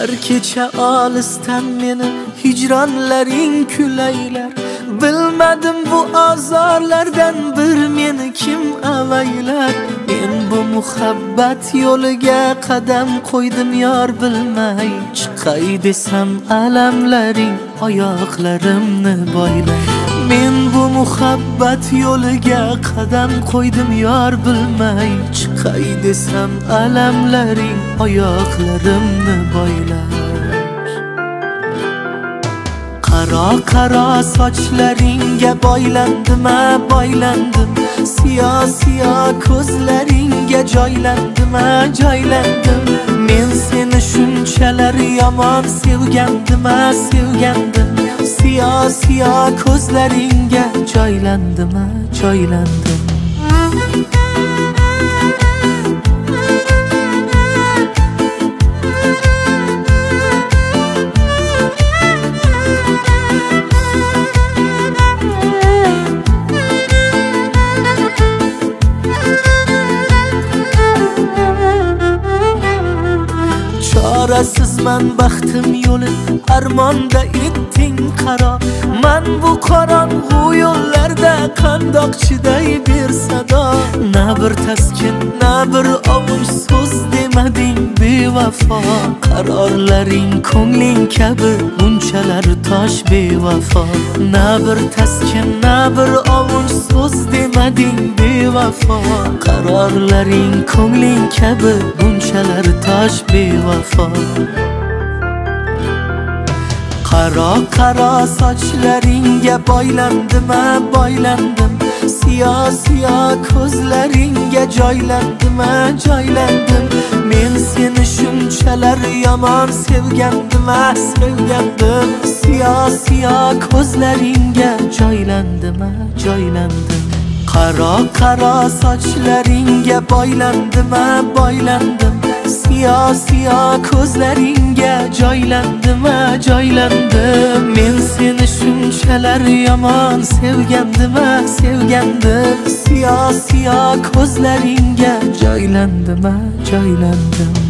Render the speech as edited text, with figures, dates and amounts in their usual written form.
Har kecha olisdan meni hijronlaring kulaylar. Bilmadim bu azorlardan bir meni kim avaylar. Men bu muhabbat yo'liga qadam qo'ydim yor bilmay. Chiqay desam alamlaring oyoqlarimni boylar. Men bu muhabbat yo'liga qadam qo'ydim yor bilmay. Chiqay desam alamlaring oyoqlarimni boylar. Qaro qaro sochlaringga boylandim, boylandim. Siyo ko'zlaringga joylandim, joylandim. Men seni shunchalar yomon sevgandim, sevgandim. Siyo ko'zlaringga joylandim, joylandim. Çaresizman baxtim yo'li armonda etding qaro. Men bu qorong'u yo'llarda qandoq chiday ber sado. Na bir taskin, na bir ovush so'z demading bevafo. Qarorlaring ko'ngling kabi bunchalar tosh bevafo. Na bir taskin, na bir ovush so'z demading bevafo. Qarorlaring ko'ngling kabi bunchalar tosh bevafo. Qaro qaro sochlaringga boylandim, boylandim. Siyo ko'zlaringga joylandim, joylandim. Men seni shunchalar yomon sevgandim, sevgandim. Siyo ko'zlaringga joylandim, joylandim. Qaro qaro sochlaringga boylandim, boylandim. Siyo ko'zlaringga joylandim, joylandim. Men seni shunchalar yomon sevgandim, sevgandim. Siyo ko'zlaringga joylandim, joylandim.